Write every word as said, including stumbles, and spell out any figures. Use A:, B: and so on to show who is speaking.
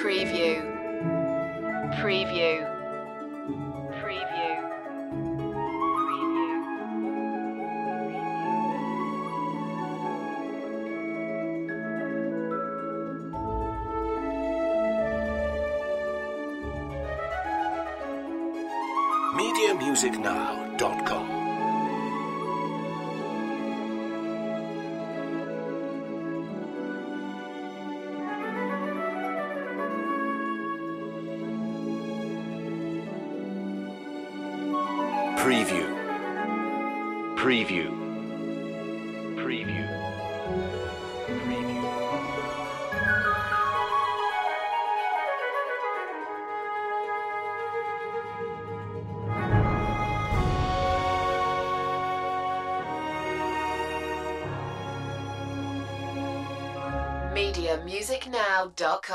A: Preview. Preview. Preview.
B: media music now dot com. Preview. Preview. Preview. Preview.
A: media music now dot com